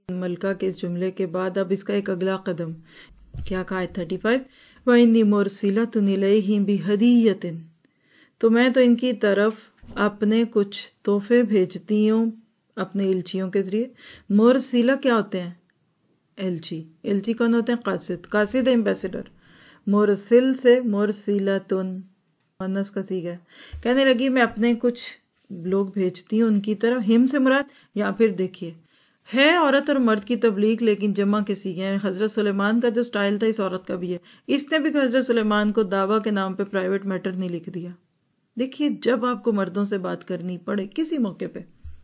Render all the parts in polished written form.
ملکہ کے اس جملے کے بعد اب اس کا ایک اگلا قدم کیا کہا ہے 35 وَإِنِّي مُرْسِلَةٌ إِلَيْهِمْ بِهَدِيَّةٍ تو میں تو ان کی طرف اپنے کچھ تحفے بھیجتی ہوں اپنے الچیوں کے ذریعے. مرسلہ کیا ہوتے ہیں؟ الچی. الچی کون ہوتے ہیں؟ قاصد. قاصد ایمبیسڈر. مرسل سے مرسلتن مؤنث کا صیغہ ہے. کہنے لگی میں اپنے کچھ لوگ بھیجتی ہوں ان کی طرف. ہم سے مراد یا پھر دیکھیے ہے عورت اور مرد کی تبلیغ لیکن جمع کے صیغے ہیں. حضرت سلیمان کا جو سٹائل تھا اس عورت کا بھی ہے. اس نے بھی حضرت سلیمان کو دعویٰ کے نام پہ پرائیویٹ میٹر نہیں لکھ دیا. دیکھیے جب آپ کو مردوں سے بات کرنی پڑے کسی موقع پہ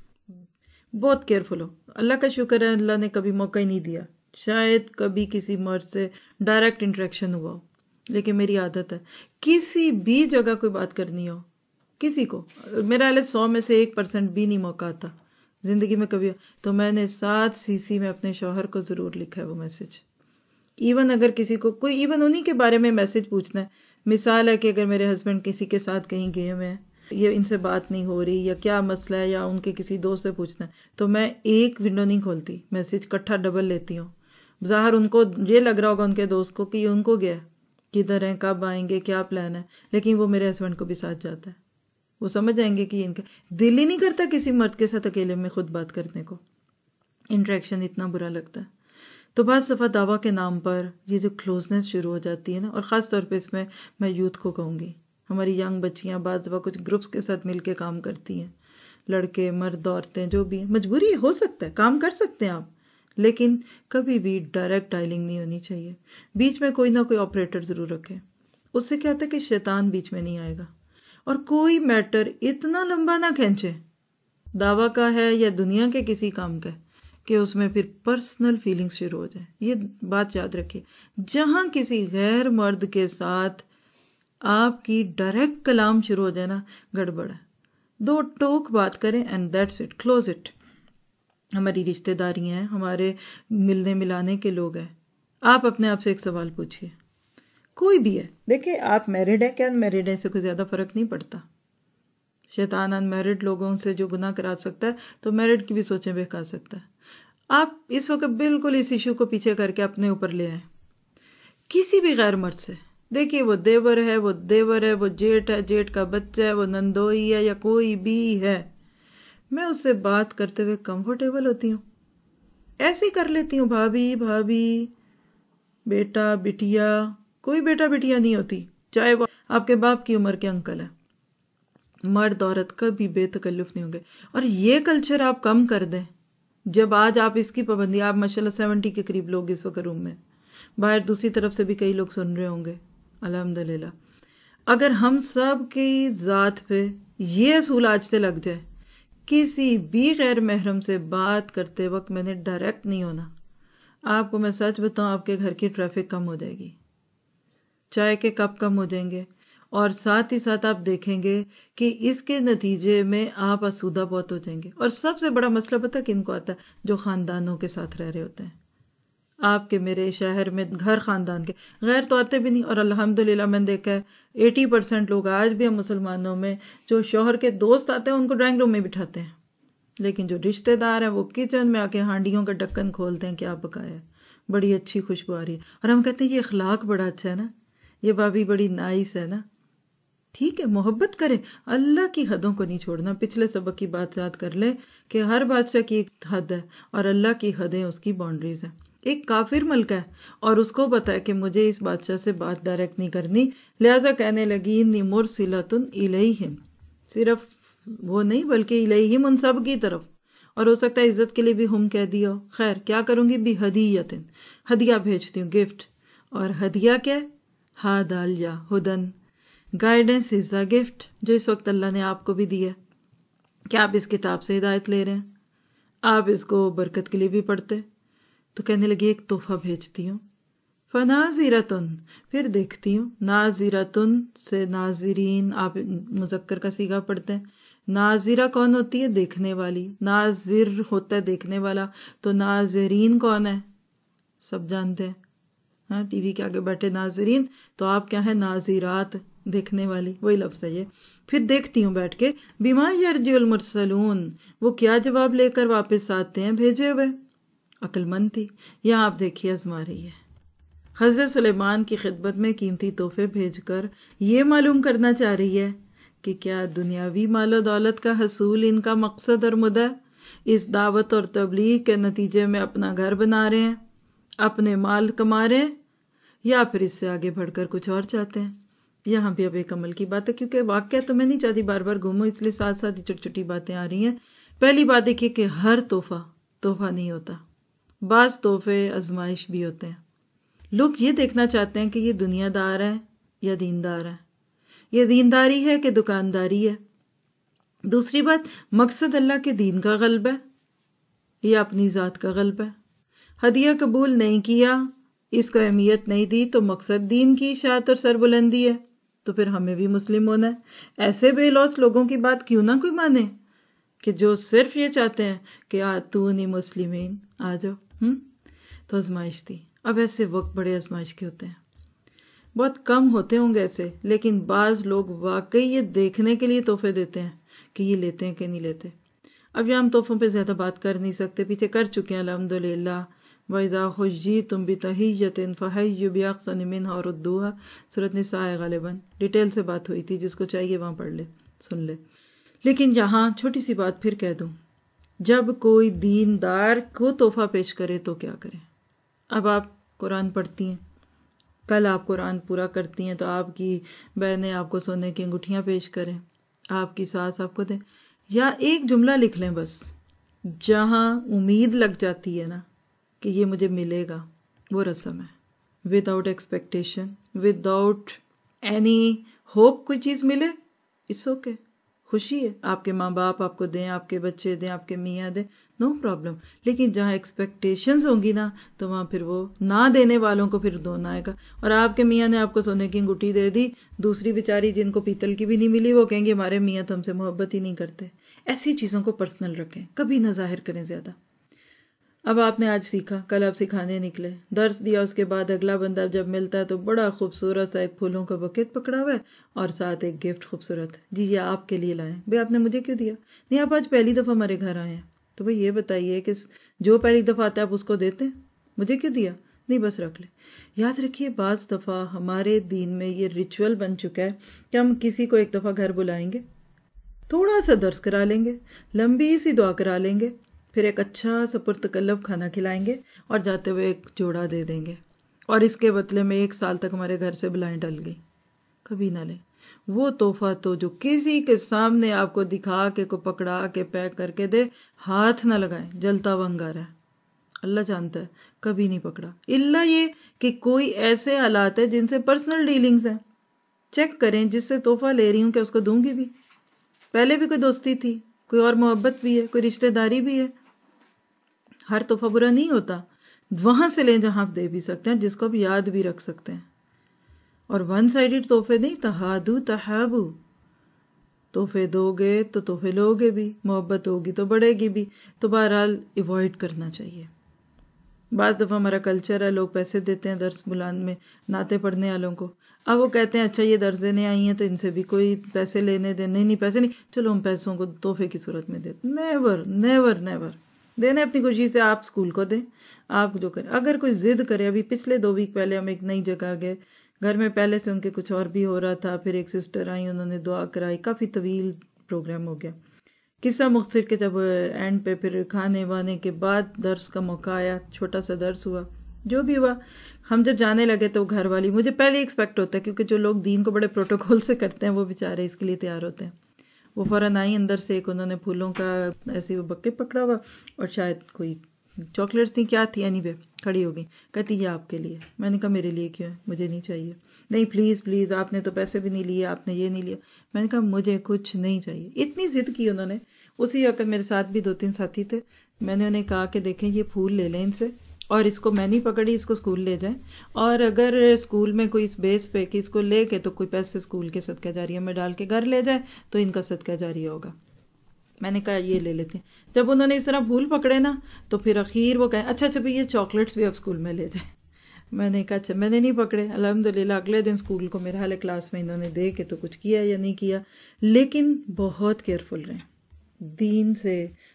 بہت کیئرفل ہو. اللہ کا شکر ہے اللہ نے کبھی موقع ہی نہیں دیا. شاید کبھی کسی مرد سے ڈائریکٹ انٹریکشن ہوا ہو لیکن میری عادت ہے کسی بھی جگہ کوئی بات کرنی ہو کسی کو میرا 100 میں سے 1% بھی نہیں موقع آتا زندگی میں کبھی تو میں نے 7 CC میں اپنے شوہر کو ضرور لکھا ہے وہ میسج. ایون اگر کسی کو کوئی ایون انہی کے بارے میں میسج پوچھنا ہے. مثال ہے کہ اگر میرے ہسبینڈ کسی کے ساتھ کہیں گئے ہوئے ہیں یا ان سے بات نہیں ہو رہی یا کیا مسئلہ ہے یا ان کے کسی دوست سے پوچھنا ہے تو میں ایک ونڈو نہیں کھولتی میسج کٹھا ڈبل لیتی ہوں. ظاہر ان کو یہ لگ رہا ہوگا ان کے دوست کو کہ یہ ان کو گیا کدھر ہیں کب آئیں گے کیا پلان ہے لیکن وہ میرے ہسبینڈ کو بھی ساتھ جاتا ہے. وہ سمجھ جائیں گے کہ ان کا دل ہی نہیں کرتا کسی مرد کے ساتھ اکیلے میں خود بات کرنے کو. انٹریکشن اتنا برا لگتا ہے. تو بعض دفعہ دعویٰ کے نام پر یہ جو کلوزنس شروع ہو جاتی ہے نا اور خاص طور پہ اس میں یوتھ کو کہوں گی ہماری ینگ بچیاں بعض دفعہ کچھ گروپس کے ساتھ مل کے کام کرتی ہیں. لڑکے مرد عورتیں جو بھی مجبوری ہو سکتا ہے کام کر سکتے ہیں آپ لیکن کبھی بھی ڈائریکٹ ڈائلنگ نہیں ہونی چاہیے. بیچ میں کوئی نہ کوئی آپریٹر ضرور رکھے. اس سے کیا ہوتا ہے کہ شیطان بیچ میں نہیں آئے گا اور کوئی میٹر اتنا لمبا نہ کھینچے دعویٰ کا ہے یا دنیا کے کسی کام کا کہ اس میں پھر پرسنل فیلنگز شروع ہو جائیں. یہ بات یاد رکھیے جہاں کسی غیر مرد کے ساتھ آپ کی ڈائریکٹ کلام شروع ہو جائے نا گڑبڑ ہے. 2 ٹوک بات کریں and that's it close it. ہماری رشتہ داریاں ہیں ہمارے ملنے ملانے کے لوگ ہیں. آپ اپنے آپ سے ایک سوال پوچھئے کوئی بھی ہے دیکھیں آپ میرڈ ہے کیا ان میرڈ ہے اس سے کوئی زیادہ فرق نہیں پڑتا. شیطان ان میرڈ لوگوں سے جو گناہ کرا سکتا ہے تو میرڈ کی بھی سوچیں بہکا سکتا ہے. آپ اس وقت بالکل اس ایشو کو پیچھے کر کے اپنے اوپر لے آئیں کسی بھی غیر مرد سے. دیکھیے وہ دیور ہے وہ دیور ہے وہ جیٹ ہے جیٹ کا بچہ ہے وہ نندوئی ہے یا کوئی بھی ہے میں اس سے بات کرتے ہوئے کمفرٹیبل ہوتی ہوں. ایسے ہی کر لیتی ہوں بھابھی بھابھی بیٹا بٹیا. کوئی بیٹا بٹیا نہیں ہوتی چاہے وہ آپ کے باپ کی عمر کے انکل ہے. مرد عورت کبھی بے تکلف نہیں ہوں گے. اور یہ کلچر آپ کم کر دیں جب آج آپ اس کی پابندی آپ ماشاءاللہ 70 کے قریب لوگ اس وقت روم میں باہر دوسری طرف سے بھی کئی لوگ سن رہے ہوں گے الحمدللہ. اگر ہم سب کی ذات پہ یہ اصول آج سے لگ جائے کسی بھی غیر محرم سے بات کرتے وقت میں نے ڈائریکٹ نہیں ہونا. آپ کو میں سچ بتاؤں آپ کے گھر کی ٹریفک کم ہو جائے گی چائے کے کپ کم ہو جائیں گے اور ساتھ ہی ساتھ آپ دیکھیں گے کہ اس کے نتیجے میں آپ آسودہ بہت ہو جائیں گے. اور سب سے بڑا مسئلہ پتہ کن کو آتا ہے جو خاندانوں کے ساتھ رہ رہے ہوتے ہیں. آپ کے میرے شہر میں گھر خاندان کے غیر تو آتے بھی نہیں. اور الحمدللہ میں نے دیکھا ہے 80% لوگ آج بھی ہم مسلمانوں میں جو شوہر کے دوست آتے ہیں ان کو ڈرائنگ روم میں بٹھاتے ہیں لیکن جو رشتہ دار ہیں وہ کچن میں آ کے ہانڈیوں کا ڈھکن کھولتے ہیں کیا پکایا ہے بڑی اچھی خوشبو آ رہی ہے اور ہم کہتے ہیں یہ اخلاق بڑا اچھا ہے نا یہ بھابھی بڑی نائس ہے نا. ٹھیک ہے محبت کریں اللہ کی حدوں کو نہیں چھوڑنا. پچھلے سبق کی بات یاد کر لیں کہ ہر بادشاہ کی ایک حد ہے اور اللہ کی حدیں اس کی باؤنڈریز ہیں. ایک کافر ملک ہے اور اس کو پتا ہے کہ مجھے اس بادشاہ سے بات ڈائریکٹ نہیں کرنی لہٰذا کہنے لگی انی مرسلۃ الیہم. صرف وہ نہیں بلکہ الیہم ان سب کی طرف. اور ہو سکتا ہے عزت کے لیے بھی ہم کہہ دیا ہو. خیر کیا کروں گی بھی ہدیۃ ہدیہ بھیجتی ہوں گفٹ. اور ہدیہ کیا ہدالیہ ہدن گائیڈنس از اے گفٹ جو اس وقت اللہ نے آپ کو بھی دیا. کیا آپ اس کتاب سے ہدایت لے رہے ہیں آپ اس کو برکت کے لیے بھی پڑھتے. تو کہنے لگی ایک تحفہ بھیجتی ہوں. فناظرۃ پھر دیکھتی ہوں. ناظرۃ سے ناظرین آپ مذکر کا صیغہ پڑھتے ہیں. ناظرہ کون ہوتی ہے دیکھنے والی. ناظر ہوتا ہے دیکھنے والا. تو ناظرین کون ہے سب جانتے ہیں ہاں ٹی وی کے آگے بیٹھے ناظرین تو آپ کیا ہیں ناظرات دیکھنے والی وہی لفظ ہے یہ. پھر دیکھتی ہوں بیٹھ کے بما یرجع المرسلون وہ کیا جواب لے کر واپس آتے ہیں بھیجے ہوئے. عقل مند تھی. یہاں آپ دیکھیے آزما رہی ہے. حضرت سلیمان کی خدمت میں قیمتی تحفے بھیج کر یہ معلوم کرنا چاہ رہی ہے کہ کیا دنیاوی مال و دولت کا حصول ان کا مقصد اور مدعا. اس دعوت اور تبلیغ کے نتیجے میں اپنا گھر بنا رہے ہیں، اپنے مال کما رہے ہیں، یا پھر اس سے آگے بڑھ کر کچھ اور چاہتے ہیں. یہاں بھی اب ایک عمل کی بات ہے، کیونکہ واقعہ تو میں نہیں چاہتی بار بار گھوموں، اس لیے ساتھ ساتھ چھوٹی چھوٹی باتیں آ رہی ہیں. پہلی بات دیکھیے کہ ہر تحفہ نہیں ہوتا، بعض تحفے آزمائش بھی ہوتے ہیں. لوگ یہ دیکھنا چاہتے ہیں کہ یہ دنیا دار ہے یا دیندار ہے، یہ دینداری ہے کہ دکانداری ہے. دوسری بات، مقصد اللہ کے دین کا غلبہ ہے یا اپنی ذات کا غلبہ ہے. ہدیہ قبول نہیں کیا، اس کو اہمیت نہیں دی، تو مقصد دین کی اشاعت اور سربلندی ہے. تو پھر ہمیں بھی مسلم ہونا ہے. ایسے بے لوث لوگوں کی بات کیوں نہ کوئی مانے کہ جو صرف یہ چاہتے ہیں کہ آتونی مسلمین، آ جاؤ. تو آزمائش تھی. اب ایسے وقت بڑے آزمائش کے ہوتے ہیں، بہت کم ہوتے ہوں گے ایسے، لیکن بعض لوگ واقعی یہ دیکھنے کے لیے تحفے دیتے ہیں کہ یہ لیتے ہیں کہ نہیں لیتے. اب یہاں ہم تحفوں پہ زیادہ بات کر نہیں سکتے، پیچھے کر چکے ہیں الحمدللہ. وَإِذَا حُيِّيتُم بِتَحِيَّةٍ فَحَيُّوا بِأَحْسَنَ مِنْهَا أَوْ رُدُّوهَا. سورۃ نساء غالباً ڈیٹیل سے بات ہوئی تھی، جس کو چاہیے وہاں پڑھ لے، سن لے. لیکن یہاں چھوٹی سی بات پھر کہہ دوں، جب کوئی دیندار کو تحفہ پیش کرے تو کیا کریں. اب آپ قرآن پڑھتی ہیں، کل آپ قرآن پورا کرتی ہیں تو آپ کی بہنیں آپ کو سونے کی انگوٹھیاں پیش کریں، آپ کی ساس آپ کو دیں، یا ایک جملہ لکھ لیں بس، جہاں امید لگ جاتی ہے نا کہ یہ مجھے ملے گا، وہ رسم ہے. Without expectation, without any hope کوئی چیز ملے، اٹس اوکے، خوشی ہے. آپ کے ماں باپ آپ کو دیں، آپ کے بچے دیں، آپ کے میاں دیں، نو پرابلم. لیکن جہاں ایکسپیکٹیشنز ہوں گی نا تو وہاں پھر وہ نہ دینے والوں کو پھر دون آئے گا. اور آپ کے میاں نے آپ کو سونے کی انگوٹھی دے دی، دوسری بیچاری جن کو پیتل کی بھی نہیں ملی وہ کہیں گے ہمارے میاں تو ہم سے محبت ہی نہیں کرتے. ایسی چیزوں کو پرسنل رکھیں، کبھی نہ ظاہر کریں زیادہ. اب آپ نے آج سیکھا، کل آپ سکھانے نکلے، درس دیا، اس کے بعد اگلا بندہ جب ملتا ہے تو بڑا خوبصورت سا ایک پھولوں کا بکیٹ پکڑا ہوا ہے اور ساتھ ایک گفٹ خوبصورت، جی یہ آپ کے لیے لائے. بھئی آپ نے مجھے کیوں دیا؟ نہیں، آپ آج پہلی دفعہ ہمارے گھر آئے ہیں تو بھئی یہ بتائیے کہ جو پہلی دفعہ آتا ہے آپ اس کو دیتے ہیں، مجھے کیوں دیا؟ نہیں بس رکھ لیں. یاد رکھیے بعض دفعہ ہمارے دین میں یہ ریچول بن چکا ہے کہ ہم کسی کو ایک دفعہ گھر بلائیں گے، تھوڑا سا درس کرا لیں گے، لمبی سی دعا کرا لیں گے، پھر ایک اچھا سا پرتکلف کھانا کھلائیں گے اور جاتے ہوئے ایک جوڑا دے دیں گے، اور اس کے بدلے میں 1 سال تک ہمارے گھر سے بلائیں ڈل گئی. کبھی نہ لیں وہ تحفہ تو جو کسی کے سامنے آپ کو دکھا کے کو پکڑا کے پیک کر کے دے، ہاتھ نہ لگائیں، جلتا ہوا انگارا ہے، اللہ جانتا ہے. کبھی نہیں پکڑا، الا یہ کہ کوئی ایسے حالات ہے جن سے پرسنل ڈیلنگز ہیں، چیک کریں جس سے تحفہ لے رہی ہوں کہ اس کو دوں گی بھی، پہلے بھی کوئی دوستی تھی، کوئی اور محبت بھی ہے، کوئی رشتہ داری بھی ہے. ہر تحفہ برا نہیں ہوتا، وہاں سے لیں جہاں آپ دے بھی سکتے ہیں، جس کو آپ یاد بھی رکھ سکتے ہیں. اور ون سائیڈڈ تحفے نہیں، تہادو تہابو، تحفے دو گے تو تحفے لو گے بھی، محبت ہوگی تو بڑھے گی بھی. تو بہرحال ایوائڈ کرنا چاہیے. بعض دفعہ ہمارا کلچر ہے، لوگ پیسے دیتے ہیں درس بلان میں نعتیں پڑھنے والوں کو، اب وہ کہتے ہیں اچھا یہ درس دینے آئی ہیں تو ان سے بھی کوئی پیسے لینے دیں. نہیں پیسے نہیں، چلو ہم پیسوں کو تحفے کی صورت میں دیتے. Never never never. دینے اپنی خوشی سے، آپ اسکول کو دیں، آپ جو کریں. اگر کوئی ضد کرے، ابھی پچھلے 2 ویک پہلے ہم ایک نئی جگہ گئے، گھر میں پہلے سے ان کے کچھ اور بھی ہو رہا تھا، پھر ایک سسٹر آئی، انہوں نے دعا کرائی، کافی طویل پروگرام ہو گیا. قصہ مختصر کے جب اینڈ پہ پھر کھانے وانے کے بعد درس کا موقع آیا، چھوٹا سا درس ہوا، جو بھی ہوا، ہم جب جانے لگے تو گھر والی، مجھے پہلے ایکسپیکٹ ہوتا ہے کیونکہ جو لوگ دین کو بڑے پروٹوکول سے کرتے ہیں وہ بیچارے اس کے لیے تیار ہوتے ہیں. وہ فوراً آئی اندر سے، ایک انہوں نے پھولوں کا ایسی وہ بکٹ پکڑا ہوا اور شاید کوئی چاکلیٹس تھیں، کیا تھی، اینی وے کھڑی ہو گئی، کہتی یہ آپ کے لیے. میں نے کہا میرے لیے کیوں ہے، مجھے نہیں چاہیے. نہیں پلیز پلیز، آپ نے تو پیسے بھی نہیں لیے، آپ نے یہ نہیں لیا. میں نے کہا مجھے کچھ نہیں چاہیے. اتنی ضد کی انہوں نے. اسی وقت میرے ساتھ بھی 2-3 ساتھی تھے، میں نے انہیں کہا کہ دیکھیں یہ پھول لے لیں ان سے، اور اس کو میں نہیں پکڑی، اس کو اسکول لے جائیں، اور اگر اسکول میں کوئی اس بیس پہ کہ اس کو لے کے تو کوئی پیسے اسکول کے صدقہ جاریہ میں ڈال کے گھر لے جائے تو ان کا صدقہ جاریہ ہوگا. میں نے کہا یہ لے لیتے ہیں. جب انہوں نے اس طرح پھول پکڑے نا تو پھر اخیر وہ کہیں اچھا بھی یہ چاکلیٹس بھی اب اسکول میں لے جائیں. میں نے کہا اچھا، میں نے نہیں پکڑے. الحمدللہ اگلے دن اسکول کو میرے حال کلاس میں انہوں نے دے کے تو کچھ کیا یا نہیں کیا، لیکن بہت کیئرفل رہیں. دین سے،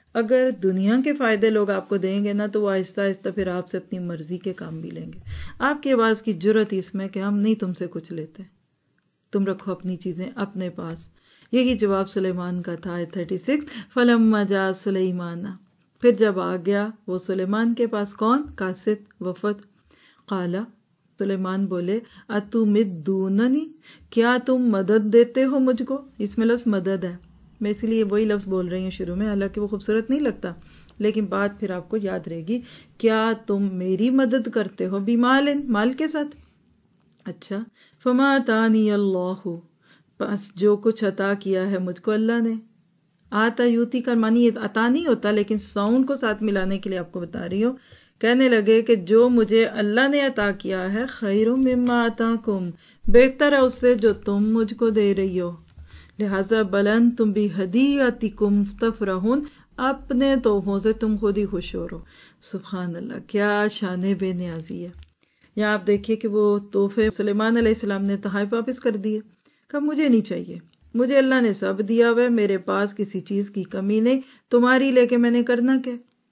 اگر دنیا کے فائدے لوگ آپ کو دیں گے نا تو وہ آہستہ آہستہ پھر آپ سے اپنی مرضی کے کام بھی لیں گے. آپ کی آواز کی جرت اس میں کہ ہم نہیں تم سے کچھ لیتے، تم رکھو اپنی چیزیں اپنے پاس. یہی جواب سلیمان کا تھا. 36 فلما جاء سلیمان، پھر جب آ گیا وہ سلیمان کے پاس. کون؟ قاصد، وفد. قالا، سلیمان بولے اتمدوننی، کیا تم مدد دیتے ہو مجھ کو. اس میں لفظ مدد ہے، میں اسی لیے وہی لفظ بول رہی ہوں شروع میں، حالانکہ وہ خوبصورت نہیں لگتا لیکن بات پھر آپ کو یاد رہے گی. کیا تم میری مدد کرتے ہو؟ بمال، مال کے ساتھ. اچھا. فما آتانی اللہ، بس جو کچھ عطا کیا ہے مجھ کو اللہ نے. آتا یوتی کا معنی عطا نہیں ہوتا، لیکن ساؤنڈ کو ساتھ ملانے کے لیے آپ کو بتا رہی ہوں. کہنے لگے کہ جو مجھے اللہ نے عطا کیا ہے خیر مما آتاکم، بہتر ہے اس سے جو تم مجھ کو دے رہی ہو. لہذا بلن تم بھی ہدیتکم تفرحون، اپنے تحفوں سے تم خود ہی خوش ہو رہو. سبحان اللہ، کیا شان بے نیازی ہے. یہاں آپ دیکھیے کہ وہ تحفے سلیمان علیہ السلام نے تحائف واپس کر دیے. کہ مجھے نہیں چاہیے، مجھے اللہ نے سب دیا ہوا ہے، میرے پاس کسی چیز کی کمی نہیں، تمہاری لے کے میں نے کرنا کیا.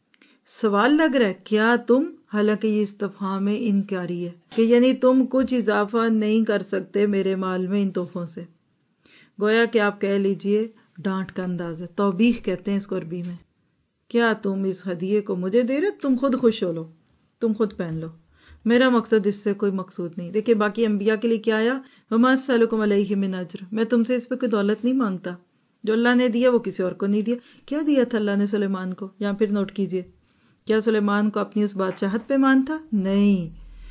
سوال لگ رہا ہے کیا تم، حالانکہ یہ استفہام انکاری ہے کہ یعنی تم کچھ اضافہ نہیں کر سکتے میرے مال میں ان تحفوں سے. گویا کہ آپ کہہ لیجئے ڈانٹ کا انداز ہے، توبیخ کہتے ہیں اس کو عربی میں. کیا تم اس ہدیے کو مجھے دے رہے، تم خود خوش ہو لو، تم خود پہن لو، میرا مقصد اس سے کوئی مقصود نہیں. دیکھیں باقی انبیاء کے لیے کیا آیا، وما اسألکم علیہ من اجر، میں تم سے اس پہ کوئی دولت نہیں مانگتا، جو اللہ نے دیا وہ کسی اور کو نہیں دیا. کیا دیا تھا اللہ نے سلیمان کو؟ یہاں پھر نوٹ کیجئے، کیا سلیمان کو اپنی اس بادشاہت پہ مان تھا؟ نہیں،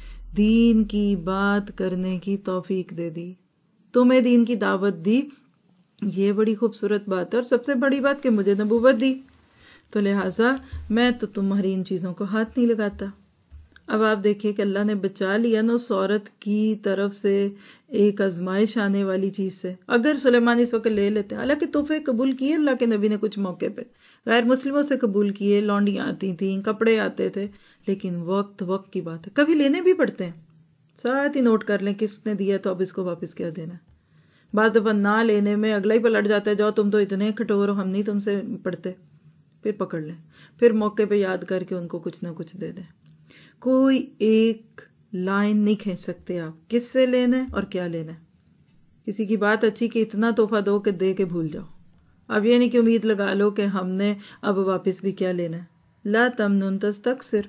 دین کی بات کرنے کی توفیق دے دی، تمہیں دین کی دعوت دی. یہ بڑی خوبصورت بات ہے، اور سب سے بڑی بات کہ مجھے نبوت دی، تو لہٰذا میں تو تمہاری ان چیزوں کو ہاتھ نہیں لگاتا. اب آپ دیکھیے کہ اللہ نے بچا لیا نا اس عورت کی طرف سے ایک آزمائش آنے والی چیز سے. اگر سلیمان اس وقت لے لیتے، حالانکہ تحفے قبول کیے اللہ کے نبی نے کچھ موقع پہ، غیر مسلموں سے قبول کیے، لونڈیاں آتی تھیں، کپڑے آتے تھے، لیکن وقت کی بات ہے، کبھی لینے بھی پڑتے ہیں. ساتھ ہی نوٹ کر لیں کس نے دیا تو اب اس کو واپس کیا دینا. بعض دفعہ نہ لینے میں اگلا ہی پلٹ جاتا ہے، جاؤ تم تو اتنے کھٹور ہو، ہم نہیں تم سے پڑھتے. پھر پکڑ لیں، پھر موقع پہ یاد کر کے ان کو کچھ نہ کچھ دے دیں. کوئی ایک لائن نہیں کھینچ سکتے آپ کس سے لینا ہے اور کیا لینا ہے. کسی کی بات اچھی کہ اتنا تحفہ دو کہ دے کے بھول جاؤ. اب یہ نہیں کہ امید لگا لو کہ ہم نے اب واپس بھی کیا لینا ہے. لا تمنن تستکثر،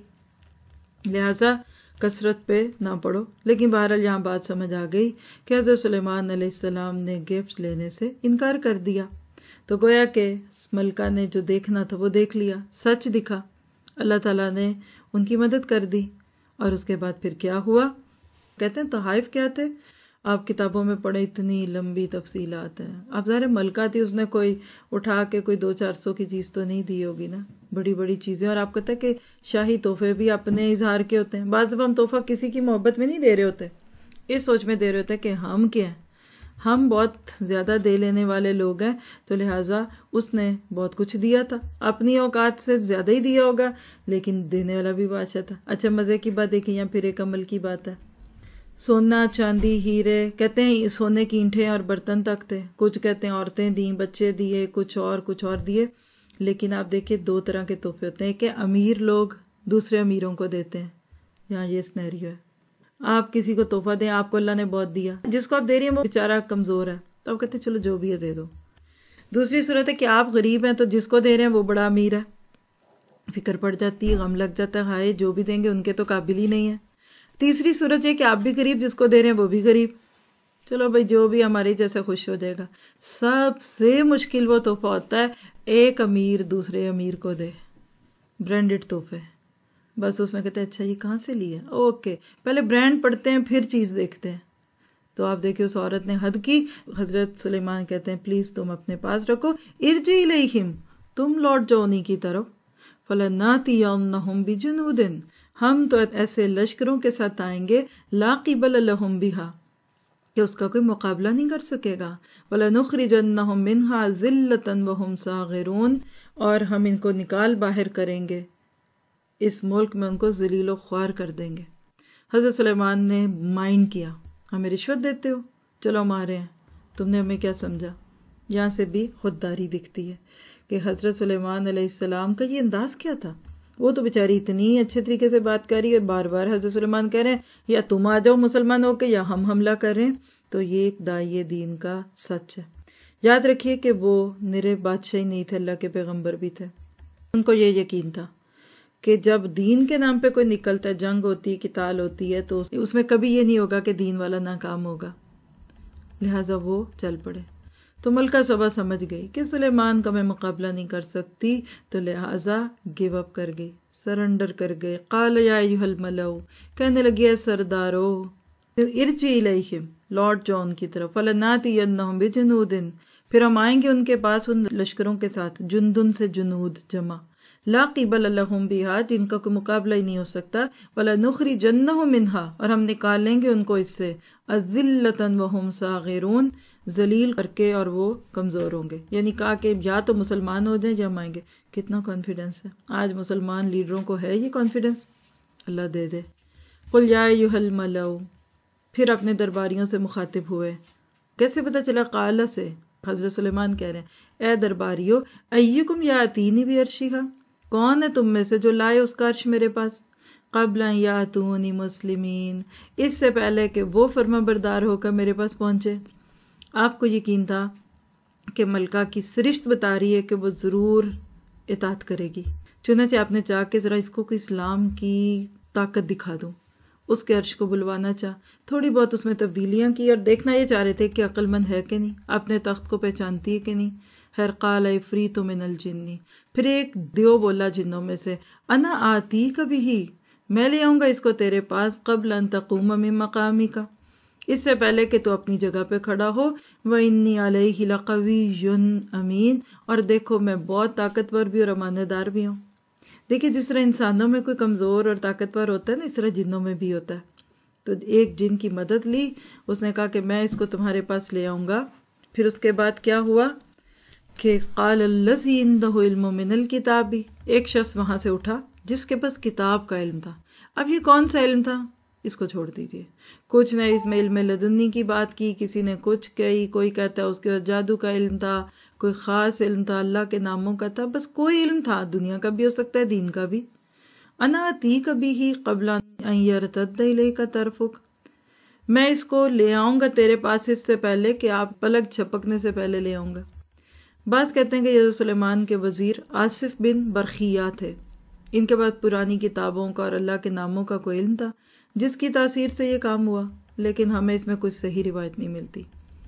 لہذا کثرت پہ نہ پڑو. لیکن بہرحال یہاں بات سمجھ آ گئی کہ حضرت سلیمان علیہ السلام نے گفٹس لینے سے انکار کر دیا. تو گویا کہ ملکہ نے جو دیکھنا تھا وہ دیکھ لیا، سچ دکھا، اللہ تعالیٰ نے ان کی مدد کر دی. اور اس کے بعد پھر کیا ہوا؟ کہتے ہیں تحائف کیا تھے، آپ کتابوں میں پڑھیں اتنی لمبی تفصیلات ہیں. اب ظاہر ملکہ تھی، اس نے کوئی اٹھا کے کوئی 200-400 کی چیز تو نہیں دی ہوگی نا، بڑی بڑی چیزیں. اور آپ کو پتہ ہے کہ شاہی تحفے بھی اپنے اظہار کے ہوتے ہیں. بعض دفعہ ہم تحفہ کسی کی محبت میں نہیں دے رہے ہوتے، اس سوچ میں دے رہے ہوتے کہ ہم کیا ہیں، ہم بہت زیادہ دے لینے والے لوگ ہیں، تو لہٰذا اس نے بہت کچھ دیا تھا، اپنی اوقات سے زیادہ ہی دیا ہوگا، لیکن دینے والا بھی بادشاہ تھا. اچھا مزے کی بات دیکھیں، یہاں پھر ایک عمل کی بات ہے. سونا چاندی ہیرے، کہتے ہیں سونے کی اینٹیں اور برتن تک تھے، کچھ کہتے ہیں عورتیں دیں، بچے دیے، کچھ اور دیے. لیکن آپ دیکھیں دو طرح کے تحفے ہوتے ہیں کہ امیر لوگ دوسرے امیروں کو دیتے ہیں. یہاں یہ سینیریو ہے، آپ کسی کو تحفہ دیں، آپ کو اللہ نے بہت دیا، جس کو آپ دے رہی ہیں وہ بیچارہ کمزور ہے تو آپ کہتے ہیں چلو جو بھی ہے دے دو. دوسری صورت ہے کہ آپ غریب ہیں تو جس کو دے رہے ہیں وہ بڑا امیر ہے، فکر پڑ جاتی ہے، غم لگ جاتا ہے، ہائے جو بھی دیں گے ان کے تو قابل ہی نہیں ہے. تیسری صورت یہ کہ آپ بھی غریب، جس کو دے رہے ہیں وہ بھی غریب، چلو بھائی جو بھی ہمارے جیسا خوش ہو جائے گا. سب سے مشکل وہ تحفہ ہوتا ہے ایک امیر دوسرے امیر کو دے، برانڈڈ تحفے. بس اس میں کہتے ہیں اچھا یہ کہاں سے لیا، اوکے، پہلے برانڈ پڑھتے ہیں پھر چیز دیکھتے ہیں. تو آپ دیکھیں اس عورت نے حد کی. حضرت سلیمان کہتے ہیں پلیز تم اپنے پاس رکھو، ارجی الیہم، تم لوٹ جاؤ انہی کی طرف. فلناتینہم بجنود، ہم تو ایسے لشکروں کے ساتھ آئیں گے، لا قبل لہم بہا، کہ اس کا کوئی مقابلہ نہیں کر سکے گا. وَلَنُخْرِجَنَّهُم مِّنْهَا ذِلَّةً وَهُمْ صَاغِرُونَ، اور ہم ان کو نکال باہر کریں گے، اس ملک میں ان کو ذلیل و خوار کر دیں گے. حضرت سلیمان نے مائنڈ کیا، ہمیں رشوت دیتے ہو، چلو ہمارے ہیں، تم نے ہمیں کیا سمجھا. یہاں سے بھی خودداری دکھتی ہے. کہ حضرت سلیمان علیہ السلام کا یہ انداز کیا تھا. وہ تو بیچاری اتنی اچھے طریقے سے بات کر رہی ہے اور بار بار حضرت سلیمان کہہ رہے ہیں یا تم آ جاؤ مسلمان ہو کے یا ہم حملہ کر رہے ہیں. تو یہ ایک داعی دین کا سچ ہے. یاد رکھیے کہ وہ نرے بادشاہ ہی نہیں تھے، اللہ کے پیغمبر بھی تھے. ان کو یہ یقین تھا کہ جب دین کے نام پہ کوئی نکلتا ہے، جنگ ہوتی ہے، قتال ہوتی ہے، تو اس میں کبھی یہ نہیں ہوگا کہ دین والا ناکام ہوگا. لہٰذا وہ چل پڑے. تو ملکہ سبا سمجھ گئی کہ سلیمان کا میں مقابلہ نہیں کر سکتی، تو لہٰذا گیو اپ کر گئی، سرنڈر کر گئے. قال یا ایھا الملأ، کہنے لگی اے سردارو، ارجعوا الیہم، لوٹ جاؤ ان کی طرف. فلناتینہم بجنود، پھر ہم آئیں گے ان کے پاس ان لشکروں کے ساتھ. جندن سے جنود جمع، لا قبل لہم بہا، جن کا کوئی مقابلہ ہی نہیں ہو سکتا. ولنخرجنہم منہا، اور ہم نکالیں گے ان کو اس سے. اذلۃ وہم صاغرون، ذلیل کر کے اور وہ کمزور ہوں گے. یعنی کہا کہ یا تو مسلمان ہو جائیں یا ہم آئیں گے. کتنا کانفیڈنس ہے آج مسلمان لیڈروں کو، ہے یہ کانفیڈنس؟ اللہ دے دے. قل یا ایھا الملأ، پھر اپنے درباریوں سے مخاطب ہوئے. کیسے پتا چلا؟ قال سے. حضرت سلیمان کہہ رہے ہیں اے درباریو، ایکم یاتینی بعرشھا، کون ہے تم میں سے جو لائے اس کا عرش میرے پاس؟ قبل ان یاتونی مسلمین، اس سے پہلے کہ وہ فرما بردار ہو کر میرے پاس پہنچے. آپ کو یقین تھا کہ ملکہ کی سرشت بتا رہی ہے کہ وہ ضرور اطاعت کرے گی. چنانچہ آپ نے چاہ کہ ذرا اس کو اسلام کی طاقت دکھا دوں، اس کے عرش کو بلوانا چاہ. تھوڑی بہت اس میں تبدیلیاں کی اور دیکھنا یہ چاہ رہے تھے کہ عقل مند ہے کہ نہیں، اپنے تخت کو پہچانتی ہے کہ نہیں. خیر قال عفریت من الجن، پھر ایک دیو بولا جنوں میں سے، انا آتی کبھی ہی، میں لے آؤں گا اس کو تیرے پاس. قبل ان تقوم من مقامک، اس سے پہلے کہ تو اپنی جگہ پہ کھڑا ہو. وانی علیہ لقوی امین، اور دیکھو میں بہت طاقتور بھی اور امانت دار بھی ہوں. دیکھیے جس طرح انسانوں میں کوئی کمزور اور طاقتور ہوتا ہے نا، اس طرح جنوں میں بھی ہوتا ہے. تو ایک جن کی مدد لی، اس نے کہا کہ میں اس کو تمہارے پاس لے آؤں گا. پھر اس کے بعد کیا ہوا کہ قال الذی عندہ علم من الکتاب، ایک شخص وہاں سے اٹھا جس کے پاس کتاب کا علم تھا. اب یہ کون سا علم تھا اس کو چھوڑ دیجئے. کچھ نے اس میں علم لدنی کی بات کی، کسی نے کچھ کہی، کوئی کہتا ہے اس کے جادو کا علم تھا، کوئی خاص علم تھا، اللہ کے ناموں کا تھا. بس کوئی علم تھا، دنیا کا بھی ہو سکتا ہے، دین کا بھی. انا آتی کبھی ہی قبل ان یرتد الیک طرفک، میں اس کو لے آؤں گا تیرے پاس اس سے پہلے کہ آپ پلک جھپکنے سے پہلے لے آؤں گا. بعض کہتے ہیں کہ حضرت سلیمان کے وزیر آصف بن برخیہ تھے. ان کے بعد پرانی کتابوں کا اور اللہ کے ناموں کا کوئی علم تھا جس کی تاثیر سے یہ کام ہوا، لیکن ہمیں اس میں کوئی صحیح روایت نہیں ملتی.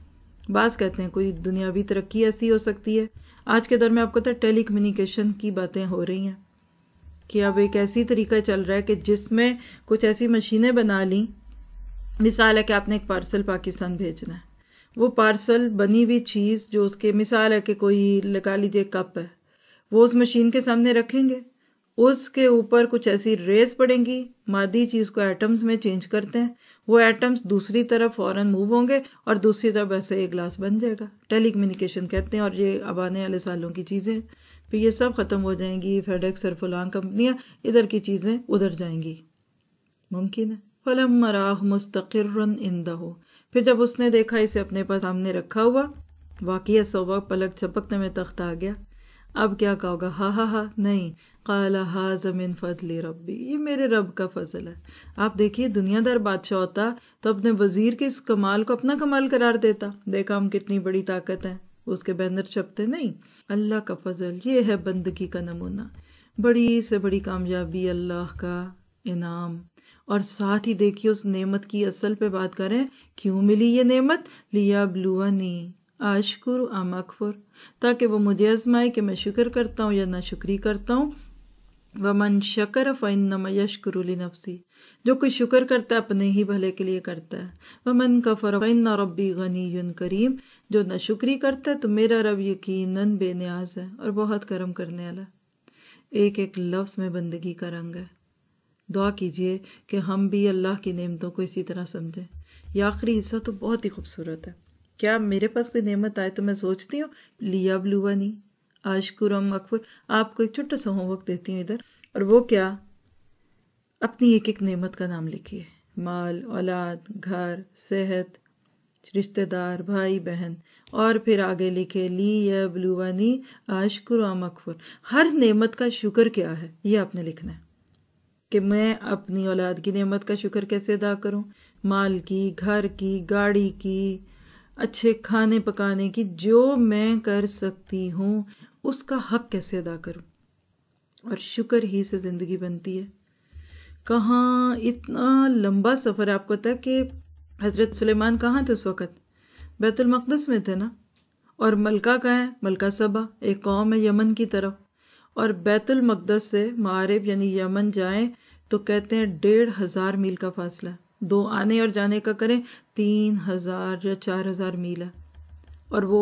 بعض کہتے ہیں کوئی دنیاوی ترقی ایسی ہو سکتی ہے. آج کے دور میں آپ کو پتہ ہے ٹیلی کمیونیکیشن کی باتیں ہو رہی ہیں کہ اب ایک ایسی طریقہ چل رہا ہے کہ جس میں کچھ ایسی مشینیں بنا لیں. مثال ہے کہ آپ نے ایک پارسل پاکستان بھیجنا ہے، وہ پارسل بنی ہوئی چیز جو اس کے، مثال ہے کہ کوئی لگا لیجیے کپ ہے، وہ اس مشین کے سامنے رکھیں گے، اس کے اوپر کچھ ایسی ریز پڑیں گی، مادی چیز کو ایٹمز میں چینج کرتے ہیں، وہ ایٹمز دوسری طرف فوراً موو ہوں گے اور دوسری طرف ایسے ایک گلاس بن جائے گا. ٹیلی کمیونیکیشن کہتے ہیں. اور یہ اب آنے والے سالوں کی چیزیں، پھر یہ سب ختم ہو جائیں گی. فیڈ ایکس اور فلان کمپنیاں، ادھر کی چیزیں ادھر جائیں گی. ممکن ہے. فَلَمَّا رَآهُ مُسْتَقِرًّا عِندَهُ، پھر جب اس نے دیکھا اسے اپنے پاس سامنے رکھا ہوا، واقعی صبح پلک جھپکنے میں تخت آ گیا. اب کیا کہا ہوگا؟ ہاں ہاں ہاں، نہیں. قال ھذا من فضل ربی، یہ میرے رب کا فضل ہے. آپ دیکھیے دنیا دار بادشاہ ہوتا تو اپنے وزیر کے اس کمال کو اپنا کمال قرار دیتا. دیکھا ہم کتنی بڑی طاقت ہے، اس کے بینر چھپتے. نہیں، اللہ کا فضل، یہ ہے بندگی کا نمونہ. بڑی سے بڑی کامیابی اللہ کا انعام. اور ساتھ ہی دیکھیے اس نعمت کی اصل پہ بات کریں، کیوں ملی یہ نعمت؟ لیبلونی اشکر ام اکفر، تاکہ وہ مجھے آزمائے کہ میں شکر کرتا ہوں یا نہ شکری کرتا ہوں. ومن شکر فانما یشکر لنفسی، جو کوئی شکر کرتا ہے اپنے ہی بھلے کے لیے کرتا ہے. ومن کفر فان ربی غنی کریم، جو نہ شکری کرتا ہے تو میرا رب یقیناً بے نیاز ہے اور بہت کرم کرنے والا. ایک ایک لفظ میں بندگی کا رنگ ہے. دعا کیجئے کہ ہم بھی اللہ کی نعمتوں کو اسی طرح سمجھیں. یہ آخری حصہ تو بہت ہی خوبصورت ہے. کیا میرے پاس کوئی نعمت آئے تو میں سوچتی ہوں لیبلونی اشکر ام اکفر. آپ کو ایک چھوٹا سا ہوم ورک دیتی ہوں ادھر، اور وہ کیا، اپنی ایک ایک نعمت کا نام لکھیے. مال، اولاد، گھر، صحت، رشتہ دار، بھائی بہن، اور پھر آگے لکھے لی یبلونی اشکر ام اکفر، ہر نعمت کا شکر کیا ہے یہ آپ نے لکھنا ہے کہ میں اپنی اولاد کی نعمت کا شکر کیسے ادا کروں، مال کی، گھر کی، گاڑی کی، اچھے کھانے پکانے کی، جو میں کر سکتی ہوں اس کا حق کیسے ادا کروں، اور شکر ہی سے زندگی بنتی ہے۔ کہاں اتنا لمبا سفر ہے، آپ کو پتا ہے کہ حضرت سلیمان کہاں تھے اس وقت؟ بیت المقدس میں تھے نا، اور ملکہ کہاں ہے؟ ملکہ سبا، ایک قوم ہے یمن کی طرف، اور بیت المقدس سے معارب یعنی یمن جائیں تو کہتے ہیں 1500 میل کا فاصلہ ہے، 2 آنے اور جانے کا کریں 3000 یا 4000 میل ہے، اور وہ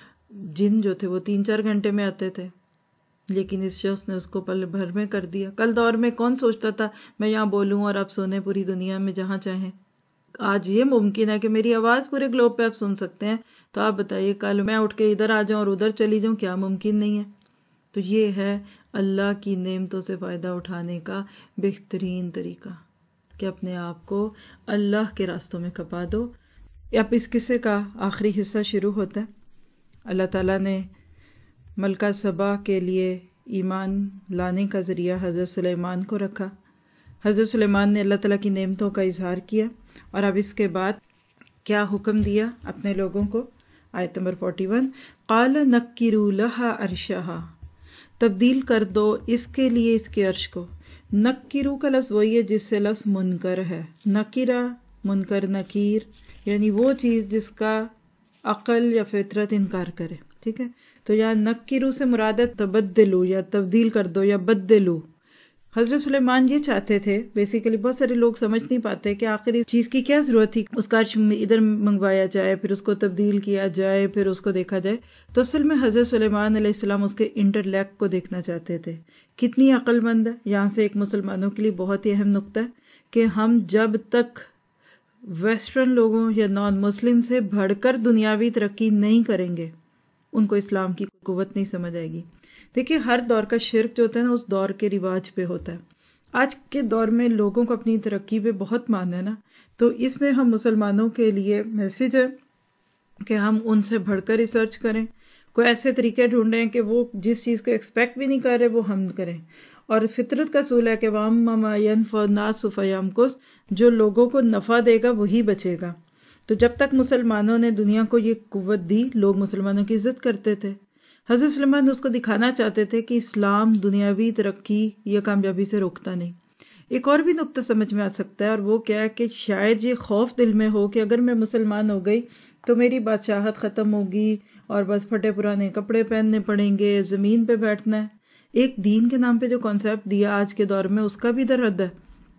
جن جو تھے وہ 3-4 گھنٹے میں آتے تھے، لیکن اس شخص نے اس کو پل بھر میں کر دیا۔ کل دور میں کون سوچتا تھا میں یہاں بولوں اور آپ سنیں پوری دنیا میں جہاں چاہیں؟ آج یہ ممکن ہے کہ میری آواز پورے گلوب پہ آپ سن سکتے ہیں، تو آپ بتائیے کل میں اٹھ کے ادھر آ جاؤں اور ادھر چلی جاؤں، کیا ممکن نہیں ہے؟ تو یہ ہے اللہ کی نعمتوں سے فائدہ اٹھانے کا بہترین طریقہ کہ اپنے آپ کو اللہ کے راستوں میں کھپا دو۔ اب اس قصے کا آخری حصہ شروع ہوتا ہے۔ اللہ تعالیٰ نے ملکہ سبا کے لیے ایمان لانے کا ذریعہ حضرت سلیمان کو رکھا۔ حضرت سلیمان نے اللہ تعالیٰ کی نعمتوں کا اظہار کیا، اور اب اس کے بعد کیا حکم دیا اپنے لوگوں کو؟ آیت نمبر 41، قال نکروا لها عرشها، تبدیل کر دو اس کے لیے اس کے عرش کو۔ نکرو کا لفظ وہی ہے جس سے لفظ منکر ہے، نکرہ منکر نکیر، یعنی وہ چیز جس کا عقل یا فطرت انکار کرے، ٹھیک ہے؟ تو یا نکرو سے مراد ہے تبدلو، یا تبدیل کر دو، یا بدلو۔ حضرت سلیمان یہ چاہتے تھے، بیسیکلی بہت سارے لوگ سمجھ نہیں پاتے کہ آخر اس چیز کی کیا ضرورت تھی، اس کا عرش ادھر منگوایا جائے، پھر اس کو تبدیل کیا جائے، پھر اس کو دیکھا جائے۔ تو اصل میں حضرت سلیمان علیہ السلام اس کے انٹرلیکٹ کو دیکھنا چاہتے تھے، کتنی عقل مند ہے۔ یہاں سے ایک مسلمانوں کے لیے بہت ہی اہم نقطہ ہے کہ ہم جب تک ویسٹرن لوگوں یا نان مسلم سے بڑھ کر دنیاوی ترقی نہیں کریں گے، ان کو اسلام کی قوت نہیں سمجھ آئے گی۔ دیکھیے ہر دور کا شرک جو ہوتا ہے نا اس دور کے رواج پہ ہوتا ہے۔ آج کے دور میں لوگوں کو اپنی ترقی پہ بہت مان ہے نا، تو اس میں ہم مسلمانوں کے لیے میسج ہے کہ ہم ان سے بڑھ کر ریسرچ کریں، کوئی ایسے طریقے ڈھونڈیں کہ وہ جس چیز کو ایکسپیکٹ بھی نہیں کر رہے وہ ہم کریں۔ اور فطرت کا اصول ہے کہ وَأَمَّا مَا يَنْفَعُ النَّاسَ فَيَمْكُثْ، جو لوگوں کو نفع دے گا وہی بچے گا۔ تو جب تک مسلمانوں نے دنیا کو یہ قوت دی، لوگ مسلمانوں کی عزت کرتے تھے۔ حضرت سلیمان اس کو دکھانا چاہتے تھے کہ اسلام دنیاوی ترقی یا کامیابی سے روکتا نہیں۔ ایک اور بھی نقطہ سمجھ میں آ سکتا ہے، اور وہ کیا ہے کہ شاید یہ خوف دل میں ہو کہ اگر میں مسلمان ہو گئی تو میری بادشاہت ختم ہوگی اور بس پھٹے پرانے کپڑے پہننے پڑیں گے، زمین پہ بیٹھنا ہے۔ ایک دین کے نام پہ جو کانسیپٹ دیا آج کے دور میں، اس کا بھی درد ہے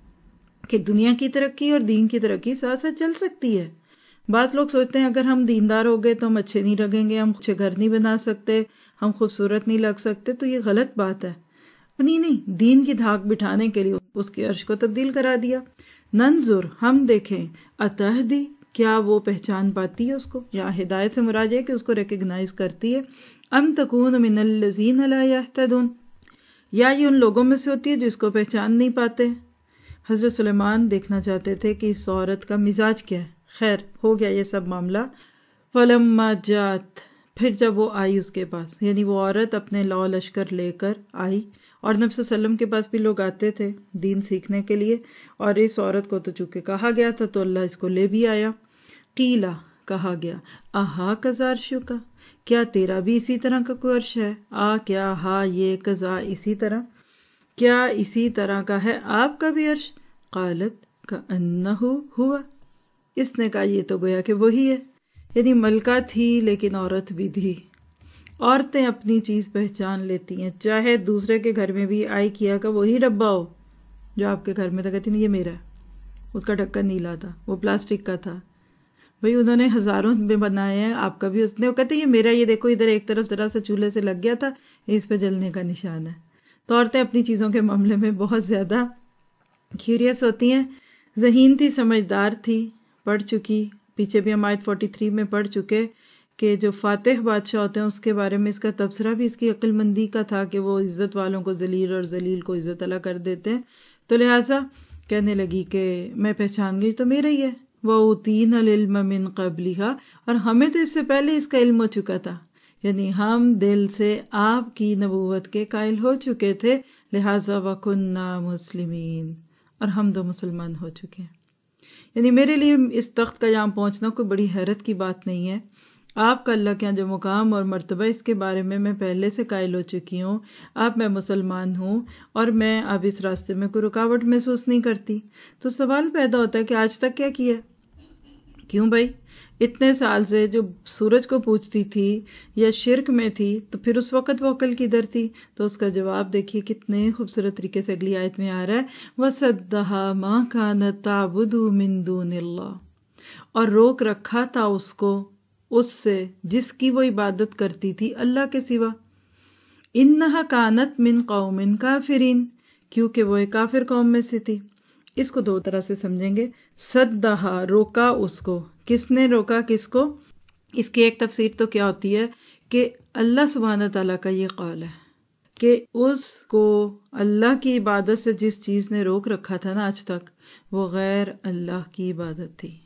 کہ دنیا کی ترقی اور دین کی ترقی ساتھ ساتھ چل سکتی ہے۔ بعض لوگ سوچتے ہیں اگر ہم دیندار ہو گئے تو ہم اچھے نہیں لگیں گے، ہم اچھے گھر نہیں بنا سکتے، ہم خوبصورت نہیں لگ سکتے، تو یہ غلط بات ہے۔ نہیں، دین کی دھاک بٹھانے کے لیے اس کے عرش کو تبدیل کرا دیا۔ ننظر، ہم دیکھیں، اتہدی، کیا وہ پہچان پاتی ہے اس کو، یا ہدایت سے مراد ہے کہ اس کو ریکگنائز کرتی ہے، ام تکون من الذین لا یہتدون، یا یہ ان لوگوں میں سے ہوتی ہے جو اس کو پہچان نہیں پاتے۔ حضرت سلیمان دیکھنا چاہتے تھے کہ اس عورت کا مزاج کیا ہے۔ خیر ہو گیا یہ سب معاملہ۔ فلما جات، پھر جب وہ آئی اس کے پاس، یعنی وہ عورت اپنے لاؤ لشکر لے کر آئی، اور نبی صلی اللہ علیہ وسلم کے پاس بھی لوگ آتے تھے دین سیکھنے کے لیے، اور اس عورت کو تو چونکہ کہا گیا تھا تو اللہ اس کو لے بھی آیا۔ قیلا، کہا گیا، اہا کذا عرشک، کیا تیرا بھی اسی طرح کا کوئی عرش ہے؟ کیا ہا یہ کذا اسی طرح، کیا اسی طرح کا ہے آپ کا بھی عرش؟ قالت کأنہ ہوا، اس نے کہا یہ تو گویا کہ وہی ہے، یعنی ملکہ تھی لیکن عورت بھی تھی۔ عورتیں اپنی چیز پہچان لیتی ہیں، چاہے دوسرے کے گھر میں بھی آئی کیا کا وہی ڈبہ ہو جو آپ کے گھر میں تھا، کہتی نہیں یہ میرا ہے، اس کا ڈھکن نیلا تھا، وہ پلاسٹک کا تھا، بھئی انہوں نے ہزاروں میں بنائے ہیں، آپ کا بھی اس نے، وہ کہتے یہ میرا، یہ دیکھو ادھر ایک طرف ذرا سا چولہے سے لگ گیا تھا، اس پہ جلنے کا نشان ہے۔ تو عورتیں اپنی چیزوں کے معاملے میں بہت زیادہ کیوریس ہوتی ہیں، ذہین تھی، سمجھدار تھی، پڑھ چکی، پیچھے بھی ہم آیت 43 میں پڑھ چکے کہ جو فاتح بادشاہ ہوتے ہیں اس کے بارے میں اس کا تبصرہ بھی اس کی عقل مندی کا تھا کہ وہ عزت والوں کو ذلیل اور ذلیل کو عزت عطا کر دیتے ہیں۔ تو لہٰذا کہنے لگی کہ میں پہچان گئی تو میرا ہی ہے، وَأُوتِينَا الْعِلْمَ مِنْ قَبْلِهَا، اور ہمیں تو اس سے پہلے اس کا علم ہو چکا تھا، یعنی ہم دل سے آپ کی نبوت کے قائل ہو چکے تھے، لہٰذا وَكُنَّا مُسْلِمِينَ، اور ہم تو مسلمان ہو چکے ہیں۔ یعنی میرے لیے اس تخت کا یہاں پہنچنا کوئی بڑی حیرت کی بات نہیں ہے۔ آپ کا اللہ کے یہاں جو مقام اور مرتبہ، اس کے بارے میں پہلے سے قائل ہو چکی ہوں۔ اب میں مسلمان ہوں اور میں اب اس راستے میں کوئی رکاوٹ محسوس نہیں کرتی۔ تو سوال پیدا ہوتا ہے کہ آج تک کیا کیا؟ کیوں بھائی؟ اتنے سال سے جو سورج کو پوجتی تھی یا شرک میں تھی، تو پھر اس وقت وہ عقل کدھر تھی؟ تو اس کا جواب دیکھیے کتنے خوبصورت طریقے سے اگلی آیت میں آ رہا ہے، وَصَدَّهَا مَا كَانَتْ تَعْبُدُ مِن دُونِ اللَّهِ، اور روک رکھا تھا اس کو اس سے جس کی وہ عبادت کرتی تھی اللہ کے سوا، إِنَّهَا كَانَتْ مِن قَوْمٍ كَافِرِينَ، کیونکہ وہ ایک کافر قوم میں سے تھی۔ اس کو دو طرح سے سمجھیں گے، صدہا روکا اس کو، کس نے روکا کس کو؟ اس کی ایک تفسیر تو کیا ہوتی ہے کہ اللہ سبحانہ تعالیٰ کا یہ قول ہے کہ اس کو اللہ کی عبادت سے جس چیز نے روک رکھا تھا نا آج تک، وہ غیر اللہ کی عبادت تھی۔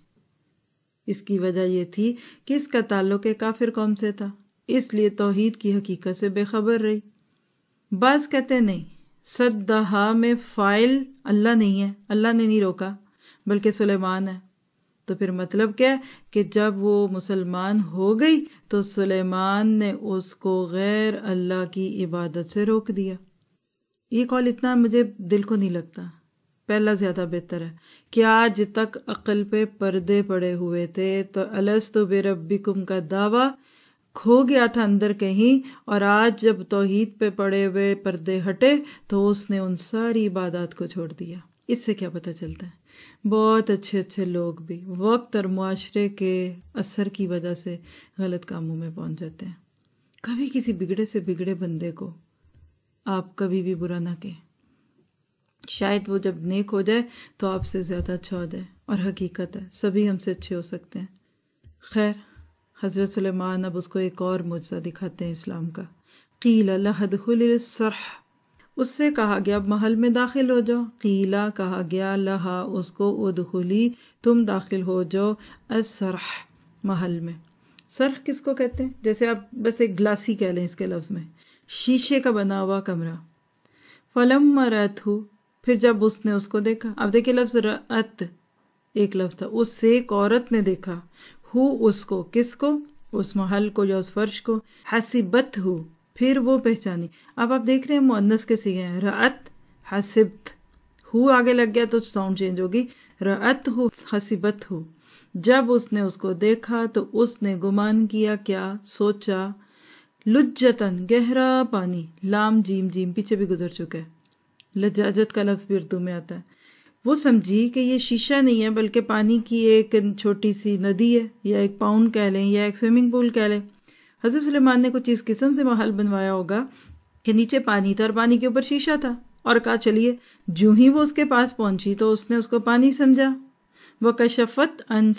اس کی وجہ یہ تھی کہ اس کا تعلق ایک کافر قوم سے تھا، اس لیے توحید کی حقیقت سے بے خبر رہی۔ بعض کہتے ہیں نہیں، صدہا میں فاعل اللہ نہیں ہے، اللہ نے نہیں روکا بلکہ سلیمان ہے۔ تو پھر مطلب کیا ہے کہ جب وہ مسلمان ہو گئی تو سلیمان نے اس کو غیر اللہ کی عبادت سے روک دیا۔ یہ قول اتنا مجھے دل کو نہیں لگتا، پہلا زیادہ بہتر ہے کہ آج تک عقل پہ پردے پڑے ہوئے تھے، تو الست بربکم کا دعویٰ کھو گیا تھا اندر کہیں، اور آج جب توحید پہ پڑے ہوئے پردے ہٹے تو اس نے ان ساری عبادات کو چھوڑ دیا۔ اس سے کیا پتہ چلتا ہے؟ بہت اچھے اچھے لوگ بھی وقت اور معاشرے کے اثر کی وجہ سے غلط کاموں میں پہنچ جاتے ہیں۔ کبھی کسی بگڑے سے بگڑے بندے کو آپ کبھی بھی برا نہ کہیں، شاید وہ جب نیک ہو جائے تو آپ سے زیادہ اچھا ہو جائے، اور حقیقت ہے سبھی ہم سے اچھے ہو سکتے ہیں۔ خیر، حضرت سلیمان اب اس کو ایک اور معجزہ دکھاتے ہیں اسلام کا۔ قیل لها ادخلی الصرح، اس سے کہا گیا اب محل میں داخل ہو جاؤ۔ قیلا کہا گیا لہا اس کو، ادخلی تم داخل ہو جاؤ، الصرح محل میں۔ صرح کس کو کہتے ہیں؟ جیسے آپ بس ایک گلاسی کہہ لیں اس کے لفظ میں، شیشے کا بنا ہوا کمرہ۔ فلما رأتہ، پھر جب اس نے اس کو دیکھا، اب دیکھیں لفظ رأت ایک لفظ تھا، اس سے ایک عورت نے دیکھا، ہو اس کو، کس کو؟ اس محل کو یا اس فرش کو، حسبت ہو، پھر وہ پہچانی۔ اب آپ دیکھ رہے ہیں مؤنث کے صیغے ہیں، رأت حسبت، ہو آگے لگ گیا تو ساؤنڈ چینج ہوگی، رأت ہو حسبت ہو۔ جب اس نے اس کو دیکھا تو اس نے گمان کیا، کیا سوچا، لجتن گہرا پانی، لام جیم جیم پیچھے بھی گزر چکا ہے، لجاجت کا لفظ بھی اردو میں آتا ہے۔ وہ سمجھی کہ یہ شیشہ نہیں ہے بلکہ پانی کی ایک چھوٹی سی ندی ہے، یا ایک پاؤنڈ کہہ لیں یا ایک سوئمنگ پول کہہ لیں۔ حضرت سلیمان نے کچھ اس قسم سے محل بنوایا ہوگا کہ نیچے پانی تھا اور پانی کے اوپر شیشہ تھا، اور کہا چلیے، جو ہی وہ اس کے پاس پہنچی تو اس نے اس کو پانی سمجھا۔ وَكَشَفَتْ عَنْ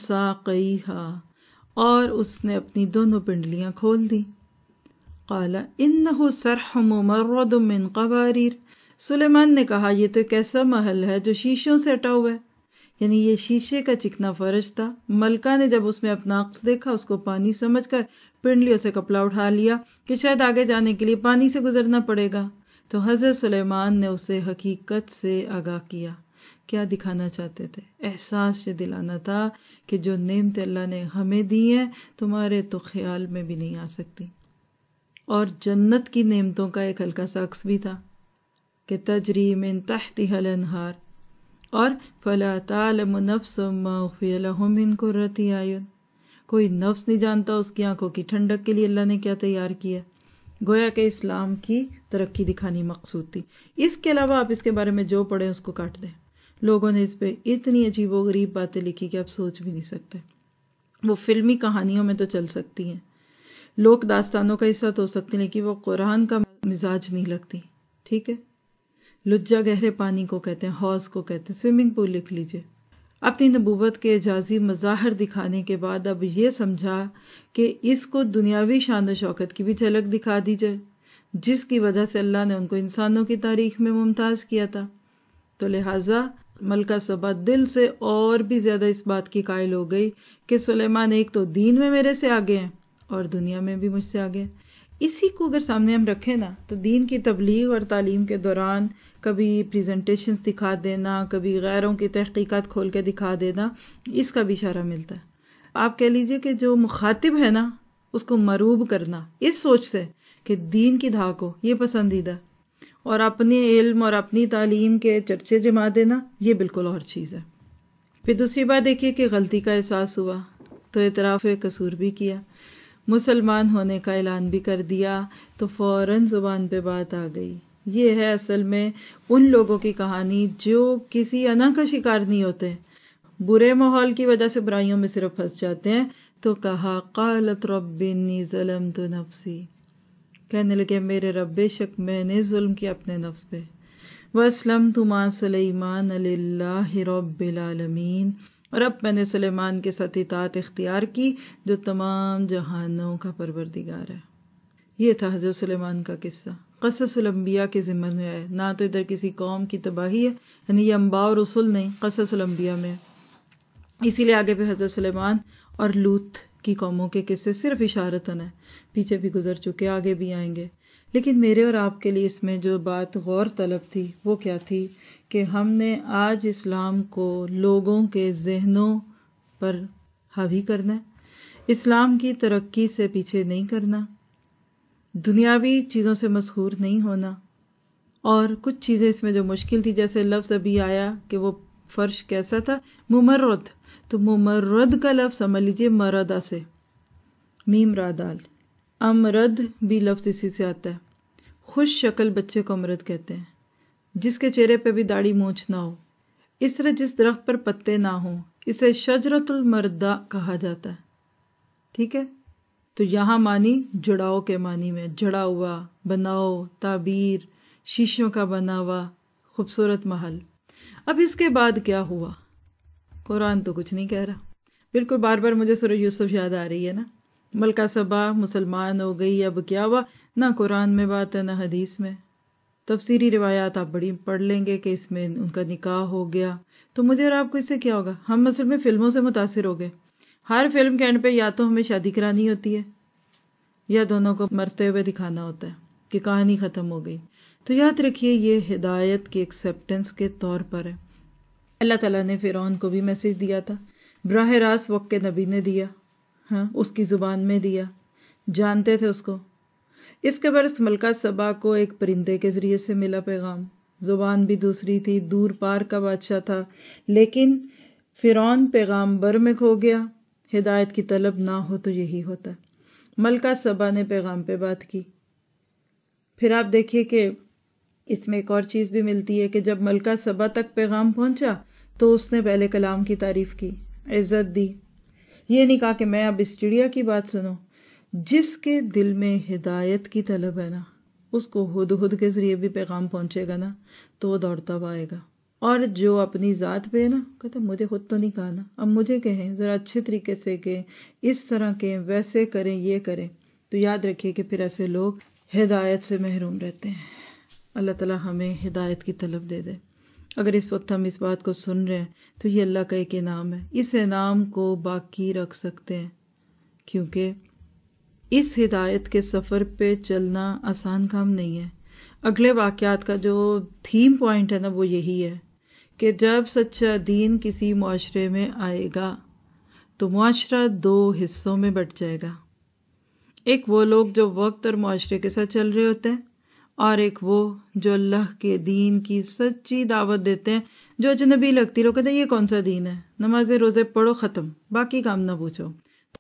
سَاقَيْهَا، اور اس نے اپنی دونوں پنڈلیاں کھول دی۔ قَالَ إِنَّهُ صَرْحٌ مُمَرَّدٌ مِّن قَوَارِيرَ، سلیمان نے کہا یہ تو ایک ایسا محل ہے جو شیشوں سے ہٹا ہوا ہے، یعنی یہ شیشے کا چکنا فرش تھا۔ ملکہ نے جب اس میں اپنا عکس دیکھا، اس کو پانی سمجھ کر پنڈلیوں سے کپڑا اٹھا لیا کہ شاید آگے جانے کے لیے پانی سے گزرنا پڑے گا۔ تو حضرت سلیمان نے اسے حقیقت سے آگاہ کیا۔ کیا دکھانا چاہتے تھے؟ احساس یہ دلانا تھا کہ جو نعمتیں اللہ نے ہمیں دی ہیں تمہارے تو خیال میں بھی نہیں آ سکتی۔ اور جنت کی نعمتوں کا ایک ہلکا سا عکس بھی تھا کہ تجری من تحتها الانہار، اور فلا تعلم نفس ما اخفی لهم من قرۃ اعین، کوئی نفس نہیں جانتا اس کی آنکھوں کی ٹھنڈک کے لیے اللہ نے کیا تیار کیا۔ گویا کہ اسلام کی ترقی دکھانی مقصود تھی۔ اس کے علاوہ آپ اس کے بارے میں جو پڑھیں اس کو کاٹ دیں، لوگوں نے اس پہ اتنی عجیب و غریب باتیں لکھی کہ آپ سوچ بھی نہیں سکتے۔ وہ فلمی کہانیوں میں تو چل سکتی ہیں، لوک داستانوں کا حصہ تو ہو سکتی، لیکن وہ قرآن کا مزاج نہیں لگتی۔ ٹھیک ہے، لجا گہرے پانی کو کہتے ہیں، حوض کو کہتے ہیں، سوئمنگ پول لکھ لیجئے۔ اپنی نبوت کے اعجازی مظاہر دکھانے کے بعد اب یہ سمجھا کہ اس کو دنیاوی شان و شوکت کی بھی جھلک دکھا دی جائے، جس کی وجہ سے اللہ نے ان کو انسانوں کی تاریخ میں ممتاز کیا تھا۔ تو لہٰذا ملکہ سبا دل سے اور بھی زیادہ اس بات کی قائل ہو گئی کہ سلیمان ایک تو دین میں میرے سے آگے ہیں اور دنیا میں بھی مجھ سے آگے ہیں. اسی کو اگر سامنے ہم رکھیں نا تو دین کی تبلیغ اور تعلیم کے دوران کبھی پریزنٹیشنز دکھا دینا، کبھی غیروں کی تحقیقات کھول کے دکھا دینا، اس کا بھی اشارہ ملتا ہے. آپ کہہ لیجئے کہ جو مخاطب ہے نا اس کو مروب کرنا اس سوچ سے کہ دین کی دھاک ہو، یہ پسندیدہ، اور اپنے علم اور اپنی تعلیم کے چرچے جما دینا یہ بالکل اور چیز ہے. پھر دوسری بات دیکھیے کہ غلطی کا احساس ہوا تو اعتراف قصور بھی کیا، مسلمان ہونے کا اعلان بھی کر دیا تو فوراً زبان پہ بات آ گئی. یہ ہے اصل میں ان لوگوں کی کہانی جو کسی انا کا شکار نہیں ہوتے، برے ماحول کی وجہ سے برائیوں میں صرف پھنس جاتے ہیں. تو کہا قالت رب انی ظلمت نفسی، کہنے لگے میرے رب بے شک میں نے ظلم کیا اپنے نفس پہ. وَأَسْلَمْتُ مَعَ سُلَيْمَانَ لِلَّهِ رَبِّ الْعَالَمِينَ، اور اب میں نے سلیمان کے ساتھ اطاعت اختیار کی جو تمام جہانوں کا پروردگار ہے. یہ تھا حضرت سلیمان کا قصہ، قصص الانبیاء کے ضمن میں ہے، نہ تو ادھر کسی قوم کی تباہی ہے، یعنی یہ انبیاء اور رسل نہیں، قصص الانبیاء میں. اسی لیے آگے پہ حضرت سلیمان اور لوط کی قوموں کے قصے صرف اشارتاً ہیں، پیچھے بھی گزر چکے، آگے بھی آئیں گے. لیکن میرے اور آپ کے لیے اس میں جو بات غور طلب تھی وہ کیا تھی کہ ہم نے آج اسلام کو لوگوں کے ذہنوں پر حاوی کرنا ہے، اسلام کی ترقی سے پیچھے نہیں کرنا، دنیاوی چیزوں سے مسحور نہیں ہونا. اور کچھ چیزیں اس میں جو مشکل تھی، جیسے لفظ ابھی آیا کہ وہ فرش کیسا تھا، ممرد، تو ممرد کا لفظ سمجھ لیجیے مردا سے، میم را دال. امرد بھی لفظ اسی سے آتا ہے. خوش شکل بچے کو امرد کہتے ہیں، جس کے چہرے پہ بھی داڑھی مونچھ نہ ہو. اس طرح جس درخت پر پتے نہ ہوں اسے شجرۃ المردا کہا جاتا ہے. ٹھیک ہے، تو یہاں معنی جڑاؤ کے معنی میں، جڑا ہوا، بناؤ، تعبیر، شیشوں کا بنا ہوا خوبصورت محل. اب اس کے بعد کیا ہوا؟ قرآن تو کچھ نہیں کہہ رہا. بالکل بار بار مجھے سورہ یوسف یاد آ رہی ہے نا، ملکہ سبا مسلمان ہو گئی، اب کیا ہوا؟ نہ قرآن میں بات ہے نہ حدیث میں. تفسیری روایات آپ بڑی پڑھ لیں گے کہ اس میں ان کا نکاح ہو گیا. تو مجھے اور آپ کو اس سے کیا ہوگا؟ ہم اصل میں فلموں سے متاثر ہو گئے. ہر فلم کے اینڈ پہ یا تو ہمیں شادی کرانی ہوتی ہے یا دونوں کو مرتے ہوئے دکھانا ہوتا ہے کہ کہانی ختم ہو گئی. تو یاد رکھیے یہ ہدایت کی ایکسیپٹنس کے طور پر ہے. اللہ تعالیٰ نے فرعون کو بھی میسج دیا تھا، براہ راست وقت کے نبی نے دیا، ہاں اس کی زبان میں دیا، جانتے تھے اس کو. اس کے برعکس ملکہ سبا کو ایک پرندے کے ذریعے سے ملا پیغام، زبان بھی دوسری تھی، دور پار کا بادشاہ تھا. لیکن فرعون پیغام بر میں کھو گیا. ہدایت کی طلب نہ ہو تو یہی ہوتا ہے. ملکہ سبا نے پیغام پہ بات کی. پھر آپ دیکھیے کہ اس میں ایک اور چیز بھی ملتی ہے کہ جب ملکہ سبا تک پیغام پہنچا تو اس نے پہلے کلام کی تعریف کی، عزت دی. یہ نہیں کہا کہ میں اب اس چڑیا کی بات سنوں. جس کے دل میں ہدایت کی طلب ہے نا، اس کو ہدہد کے ذریعے بھی پیغام پہنچے گا نا تو وہ دوڑتا ہوا آئے گا. اور جو اپنی ذات پہ ہے نا، کہتا مجھے خود تو نہیں کہا نا، اب مجھے کہیں، ذرا اچھے طریقے سے کہیں، اس طرح کہیں، ویسے کریں، یہ کریں. تو یاد رکھیے کہ پھر ایسے لوگ ہدایت سے محروم رہتے ہیں. اللہ تعالیٰ ہمیں ہدایت کی طلب دے دے. اگر اس وقت ہم اس بات کو سن رہے ہیں تو یہ اللہ کا ایک انعام ہے. اس انعام کو باقی رکھ سکتے ہیں کیونکہ اس ہدایت کے سفر پہ چلنا آسان کام نہیں ہے. اگلے واقعات کا جو تھیم پوائنٹ ہے نا وہ یہی ہے کہ جب سچا دین کسی معاشرے میں آئے گا تو معاشرہ دو حصوں میں بٹ جائے گا. ایک وہ لوگ جو وقت اور معاشرے کے ساتھ چل رہے ہوتے ہیں، اور ایک وہ جو اللہ کے دین کی سچی دعوت دیتے ہیں، جو اجنبی لگتی. لوگ کہتے ہیں یہ کون سا دین ہے، نماز روزے پڑھو ختم، باقی کام نہ پوچھو.